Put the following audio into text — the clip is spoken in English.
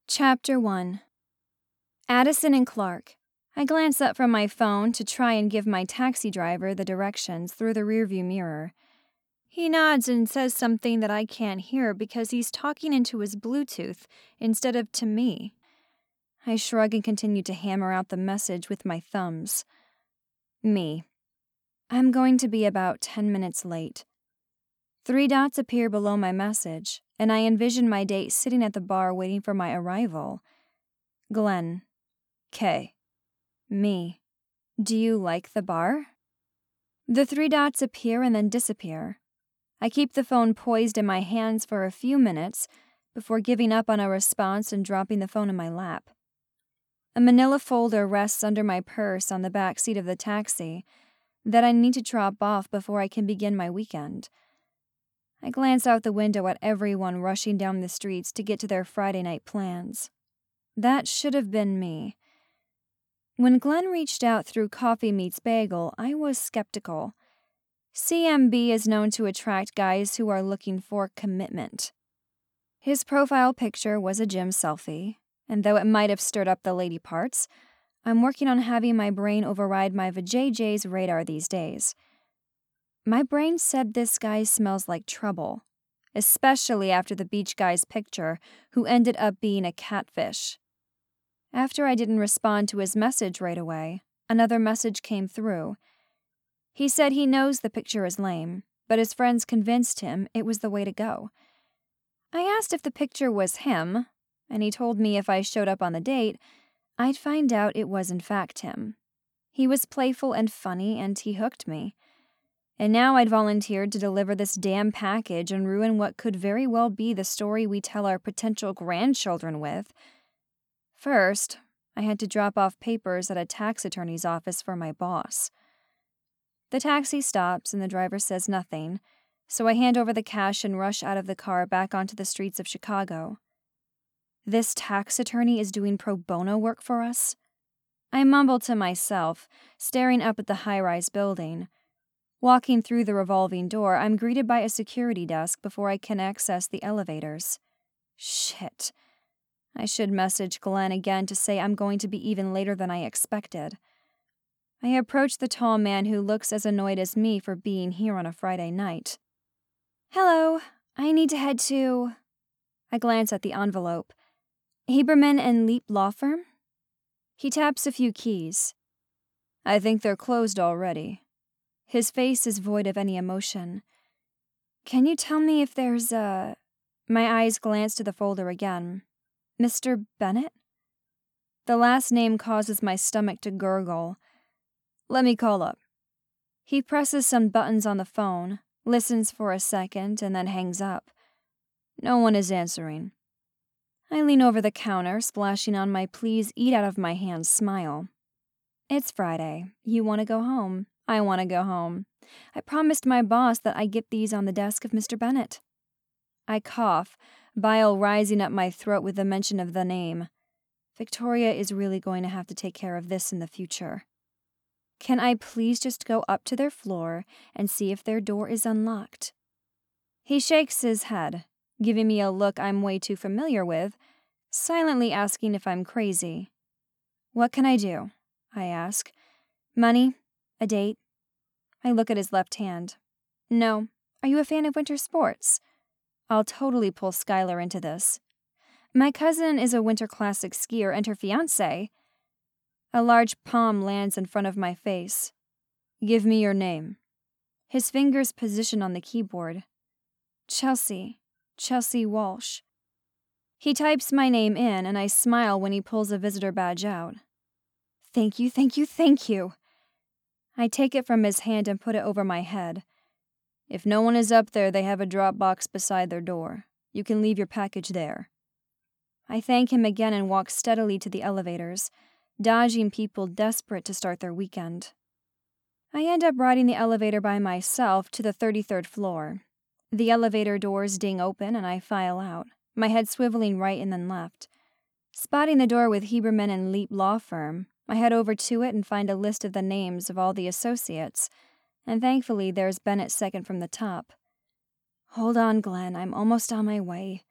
Chapter 1. Addison and Clark. I glance up from my phone to try and give my taxi driver the directions through the rearview mirror. He nods and says something that I can't hear because he's talking into his Bluetooth instead of to me. I shrug and continue to hammer out the message with my thumbs. Me. I'm going to be about 10 minutes late. 3 dots appear below my message, and I envision my date sitting at the bar waiting for my arrival. Glenn. K. Me. Do you like the bar? The 3 dots appear and then disappear. I keep the phone poised in my hands for a few minutes before giving up on a response and dropping the phone in my lap. A manila folder rests under my purse on the back seat of the taxi that I need to drop off before I can begin my weekend. I glance out the window at everyone rushing down the streets to get to their Friday night plans. That should have been me. When Glenn reached out through Coffee Meets Bagel, I was skeptical. CMB is known to attract guys who are looking for commitment. His profile picture was a gym selfie, and though it might have stirred up the lady parts, I'm working on having my brain override my vajayjay's radar these days. My brain said this guy smells like trouble, especially after the beach guy's picture, who ended up being a catfish. After I didn't respond to his message right away, another message came through. He said he knows the picture is lame, but his friends convinced him it was the way to go. I asked if the picture was him, and he told me if I showed up on the date, I'd find out it was in fact him. He was playful and funny, and he hooked me. And now I'd volunteered to deliver this damn package and ruin what could very well be the story we tell our potential grandchildren with. First, I had to drop off papers at a tax attorney's office for my boss. The taxi stops and the driver says nothing, so I hand over the cash and rush out of the car back onto the streets of Chicago. This tax attorney is doing pro bono work for us? I mumble to myself, staring up at the high-rise building. Walking through the revolving door, I'm greeted by a security desk before I can access the elevators. Shit. I should message Glenn again to say I'm going to be even later than I expected. I approach the tall man who looks as annoyed as me for being here on a Friday night. Hello, I need to head to... I glance at the envelope. Haberman and Leap Law Firm? He taps a few keys. I think they're closed already. His face is void of any emotion. Can you tell me if there's a... My eyes glance to the folder again. Mr. Bennett? The last name causes my stomach to gurgle. Let me call up. He presses some buttons on the phone, listens for a second, and then hangs up. No one is answering. I lean over the counter, splashing on my please eat out of my hand smile. It's Friday. You want to go home? I want to go home. I promised my boss that I'd get these on the desk of Mr. Bennett. I cough, bile rising up my throat with the mention of the name. Victoria is really going to have to take care of this in the future. Can I please just go up to their floor and see if their door is unlocked? He shakes his head, giving me a look I'm way too familiar with, silently asking if I'm crazy. What can I do? I ask. Money? A date? I look at his left hand. No. Are you a fan of winter sports? I'll totally pull Skylar into this. My cousin is a winter classic skier and her fiancé. A large palm lands in front of my face. Give me your name. His fingers position on the keyboard. Chelsea Walsh. He types my name in and I smile when he pulls a visitor badge out. Thank you. I take it from his hand and put it over my head. If no one is up there, they have a drop box beside their door. You can leave your package there. I thank him again and walk steadily to the elevators, dodging people desperate to start their weekend. I end up riding the elevator by myself to the 33rd floor. The elevator doors ding open and I file out, my head swiveling right and then left. Spotting the door with Haberman and Leap Law Firm, I head over to it and find a list of the names of all the associates, and thankfully there's Bennett second from the top. Hold on, Glenn, I'm almost on my way.